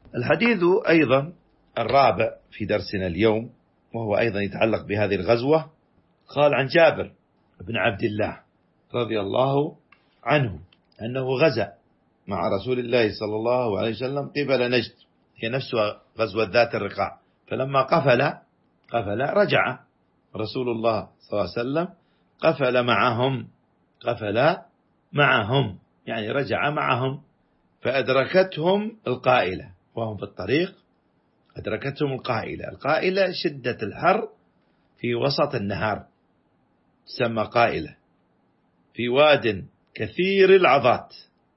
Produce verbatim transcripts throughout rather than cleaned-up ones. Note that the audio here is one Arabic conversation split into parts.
الحديث أيضا الرابع في درسنا اليوم، وهو أيضا يتعلق بهذه الغزوة. قال عن جابر بن عبد الله رضي الله عنه أنه غزا مع رسول الله صلى الله عليه وسلم قبل نجد، هي نفسها غزوة ذات الرقاع. فلما قفل قفل رجع رسول الله صلى الله عليه وسلم، قفل معهم قفل معهم يعني رجع معهم، فأدركتهم القائلة وهم في الطريق. أدركتهم القائلة القائلة شدة الحر في وسط النهار، تسمى قائلة، في واد كثير العضات.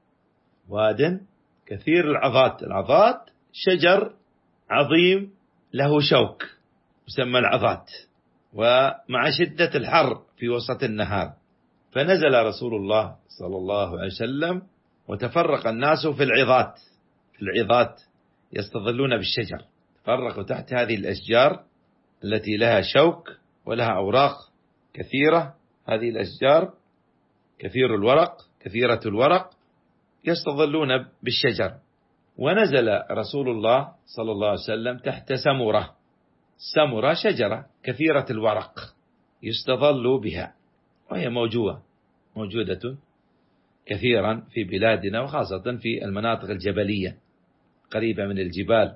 واد كثير العضات، العضات شجر عظيم له شوك يسمى العضات، ومع شدة الحر في وسط النهار. فنزل رسول الله صلى الله عليه وسلم وتفرق الناس في العظات في العظات يستظلون بالشجر، تفرقوا تحت هذه الأشجار التي لها شوك ولها أوراق كثيرة. هذه الأشجار كثير الورق كثيرة الورق يستظلون بالشجر. ونزل رسول الله صلى الله عليه وسلم تحت سمرة. سمرة شجرة كثيرة الورق يستظل بها، وهي موجودة موجودة كثيرا في بلادنا، وخاصة في المناطق الجبلية قريبة من الجبال.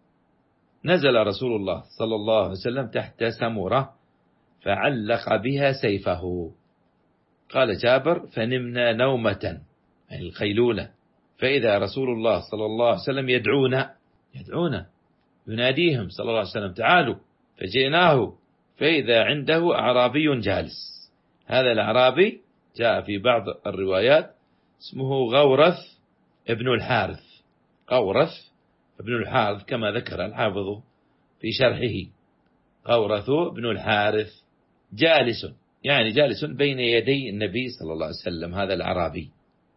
نزل رسول الله صلى الله عليه وسلم تحت سمرة فعلق بها سيفه. قال جابر: فنمنا نومة، أي الخيلولة، فإذا رسول الله صلى الله عليه وسلم يدعونا يدعونا يناديهم صلى الله عليه وسلم: تعالوا. فجئناه فإذا عنده أعرابي جالس. هذا الأعرابي جاء في بعض الروايات اسمه غورث ابن الحارث، غورث ابن الحارث كما ذكر الحافظ في شرحه، غورث ابن الحارث جالس، يعني جالس بين يدي النبي صلى الله عليه وسلم هذا الأعرابي.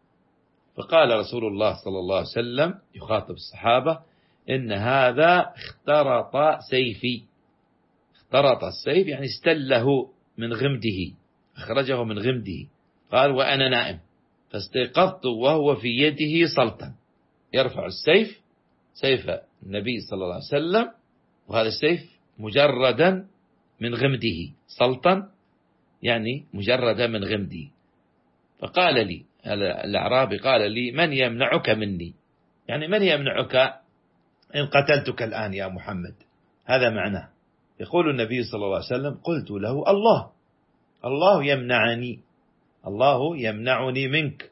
فقال رسول الله صلى الله عليه وسلم يخاطب الصحابة: إن هذا اخترط سيفي. اخترط السيف يعني استله من غمده، أخرجه من غمده. قال: وأنا نائم فاستيقظت وهو في يده سلطا، يرفع السيف، سيف النبي صلى الله عليه وسلم، وهذا السيف مجردا من غمده، سلطا يعني مجردا من غمده. فقال لي الأعرابي، قال لي: من يمنعك مني؟ يعني من يمنعك إن قتلتك الآن يا محمد؟ هذا معناه. يقول النبي صلى الله عليه وسلم: قلت له: الله الله يمنعني الله يمنعني منك.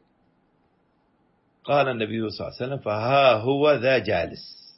قال النبي صلى الله عليه وسلم: فها هو ذا جالس،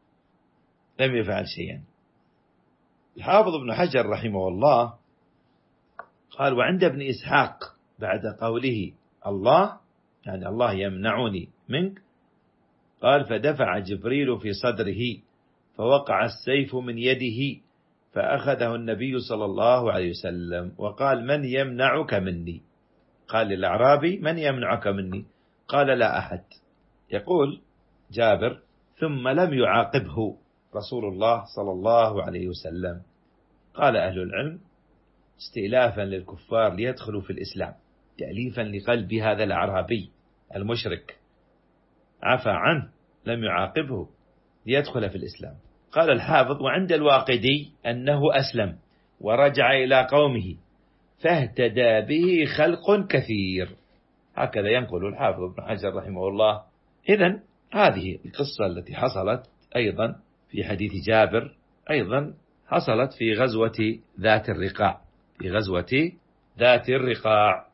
لم يفعل شيئا. الحافظ ابن حجر رحمه الله قال: وعند ابن إسحاق بعد قوله الله يعني الله يمنعني منك، قال: فدفع جبريل في صدره فوقع السيف من يده فأخذه النبي صلى الله عليه وسلم وقال: من يمنعك مني؟ قال للأعرابي: من يمنعك مني؟ قال: لا أحد. يقول جابر: ثم لم يعاقبه رسول الله صلى الله عليه وسلم. قال أهل العلم: استئلافا للكفار ليدخلوا في الإسلام، تأليفا لقلب هذا الأعرابي المشرك، عفى عنه، لم يعاقبه ليدخل في الإسلام. قال الحافظ: وعند الواقدي أنه أسلم ورجع إلى قومه فاهتدى به خلق كثير. هكذا ينقل الحافظ ابن حجر رحمه الله. إذن هذه القصة التي حصلت أيضا في حديث جابر أيضا حصلت في غزوة ذات الرقاع في غزوة ذات الرقاع.